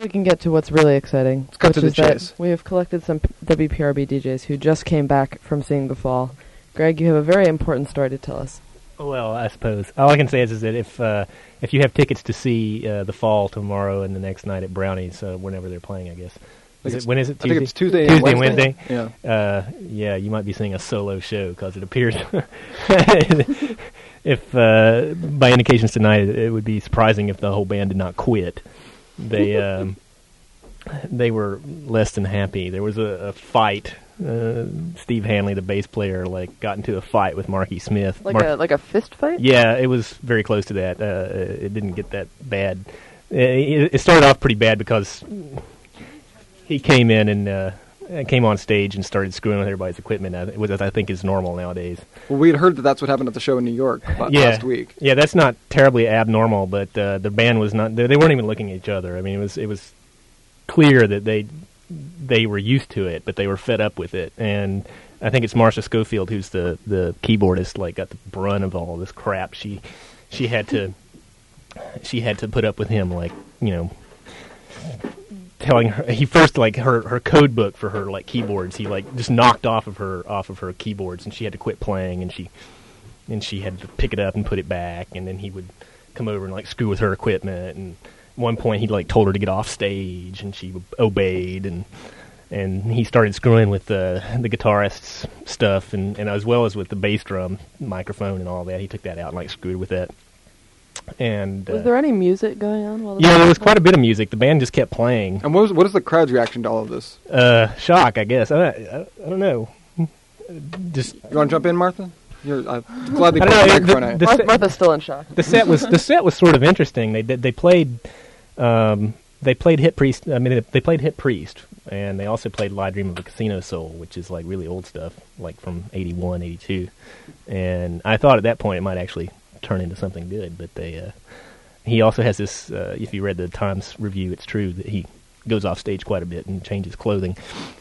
We can get to what's really exciting. Let's cut to the chase. We have collected some WPRB DJs who just came back from seeing the fall. Greg, you have a very important story to tell us. Well, I suppose all I can say is that if you have tickets to see the fall tomorrow and the next night at Brownies, whenever they're playing, I guess. When is it? Tuesday? I think it's Tuesday and Wednesday. Yeah. Yeah, you might be seeing a solo show because it appears, if by indications tonight, it would be surprising if the whole band did not quit. They they were less than happy. There was a fight. Steve Hanley, the bass player, got into a fight with Marky Smith. Like a fist fight? Yeah, it was very close to that. It didn't get that bad. It started off pretty bad because he came in and came on stage and started screwing with everybody's equipment, which I think is normal nowadays. Well, we had heard that that's what happened at the show in New York last week. Yeah, that's not terribly abnormal, but the band was not. They weren't even looking at each other. I mean, it was clear that they were used to it, but they were fed up with it. And I think it's Marcia Schofield who's the keyboardist, got the brunt of all this crap. She had to put up with him, telling her he first her code book for her keyboards. He just knocked off of her keyboards, and she had to quit playing, and she had to pick it up and put it back, and then he would come over and screw with her equipment. And at one point he told her to get off stage, and she obeyed, and he started screwing with the guitarist's stuff, and as well as with the bass drum microphone and all that. He took that out and screwed with that. And was there any music going on while there was quite a bit of music. The band just kept playing. And what is the crowd's reaction to all of this? Shock, I guess. I don't know. Just you want to jump in, Martha? You're gladly put the microphone out. Martha's still in shock. The set was sort of interesting. They played Hit Priest. I mean, they played Hit Priest, and they also played "I Dream of a Casino Soul," which is really old stuff, from 81, 82. And I thought at that point it might actually turn into something good, but he also has this. If you read the Times review, it's true that he goes off stage quite a bit and changes clothing.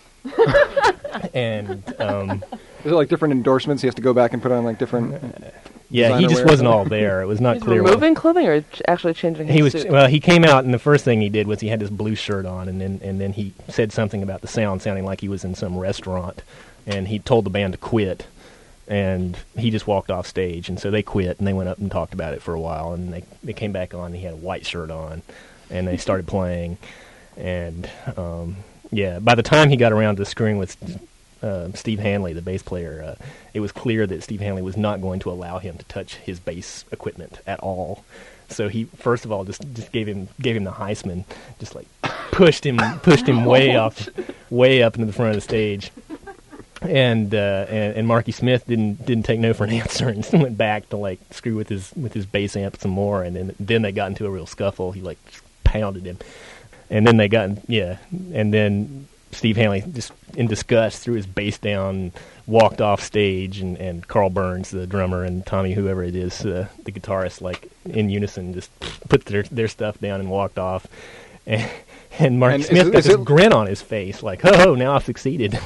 And is it different endorsements? He has to go back and put on different. Yeah, he just wasn't all there. It was not clear. Removing clothing or actually changing his suit? Well, he came out, and the first thing he did was he had this blue shirt on, and then he said something about the sound sounding like he was in some restaurant, and he told the band to quit, and he just walked off stage, and so they quit, and they went up and talked about it for a while, and they came back on, and he had a white shirt on, and they started playing, and by the time he got around to screwing with Steve Hanley, the bass player, it was clear that Steve Hanley was not going to allow him to touch his bass equipment at all. So he first of all just gave him the Heisman, just pushed him way up into the front of the stage. And Marky Smith didn't take no for an answer and went back to screw with his bass amp some more, and then they got into a real scuffle. He pounded him, and then and then Steve Hanley just in disgust threw his bass down, and walked off stage, and Carl Burns, the drummer, and Tommy, whoever it is, the guitarist, in unison just put their stuff down and walked off. And Mark Smith got this grin on his face, oh, now I've succeeded.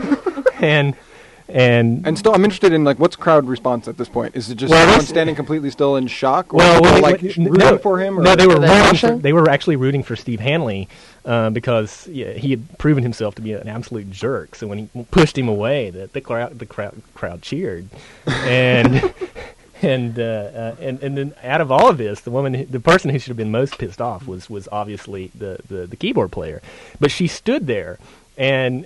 And still, I'm interested in what's crowd response at this point? Is it just everyone standing completely still in shock, or rooting for him? Or no, they were actually rooting for Steve Hanley because he had proven himself to be an absolute jerk. So when he pushed him away, the crowd cheered, and then out of all of this, the person who should have been most pissed off was obviously the keyboard player, but she stood there and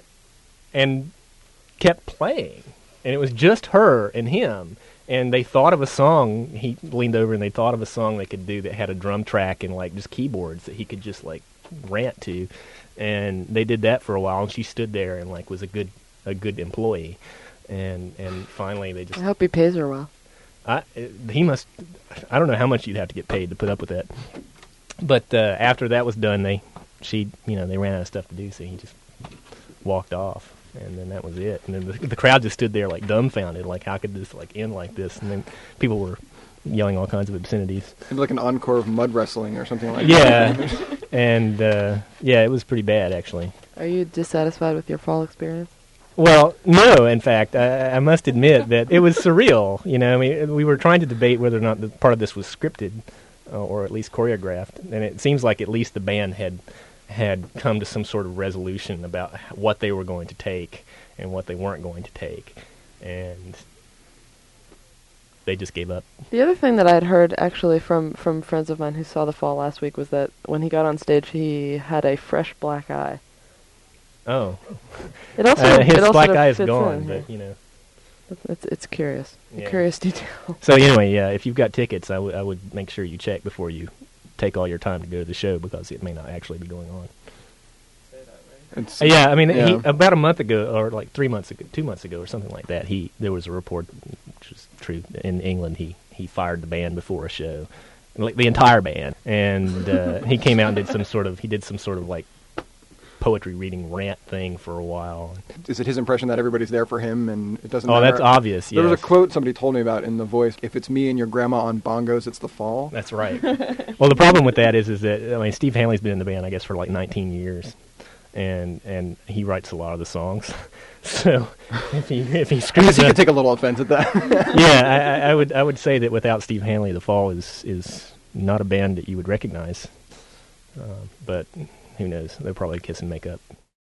kept playing, and it was just her and him, and they thought of a song. He leaned over and they thought of a song they could do that had a drum track and just keyboards that he could just rant to, and they did that for a while, and she stood there and was a good employee, and finally they just. I hope he pays her well. He must. I don't know how much you'd have to get paid to put up with that, but after that was done, they ran out of stuff to do, so he just walked off. And then that was it. And then the crowd just stood there dumbfounded, how could this end like this? And then people were yelling all kinds of obscenities. Maybe an encore of mud wrestling or something like that. Yeah, and it was pretty bad actually. Are you dissatisfied with your fall experience? Well, no. In fact, I must admit that it was surreal. We were trying to debate whether or not the part of this was scripted or at least choreographed, and it seems like at least the band had had come to some sort of resolution about what they were going to take and what they weren't going to take, and they just gave up. The other thing that I had heard actually from friends of mine who saw The Fall last week was that when he got on stage, he had a fresh black eye. Oh, it also his black eye is fits gone, but you know, it's curious, yeah. A curious detail. So anyway, yeah, if you've got tickets, I would make sure you check before you take all your time to go to the show, because it may not actually be going on. Yeah, I mean, yeah. He, about a month ago, or like 3 months ago, 2 months ago, or something like that, there was a report, which is true, in England, he fired the band before a show, like the entire band, and he came out and did some sort of like poetry reading rant thing for a while. Is it his impression that everybody's there for him and it doesn't matter? matter? That's obvious, There was a quote somebody told me about in The Voice: if it's me and your grandma on bongos, it's The Fall. That's right. Well, the problem with that is that, I mean, Steve Hanley's been in the band, I guess, for like 19 years. And he writes a lot of the songs, so if he screws he up, could take a little offense at that. Yeah, I would say that without Steve Hanley, The Fall is not a band that you would recognize. But who knows? They'll probably kiss and make up.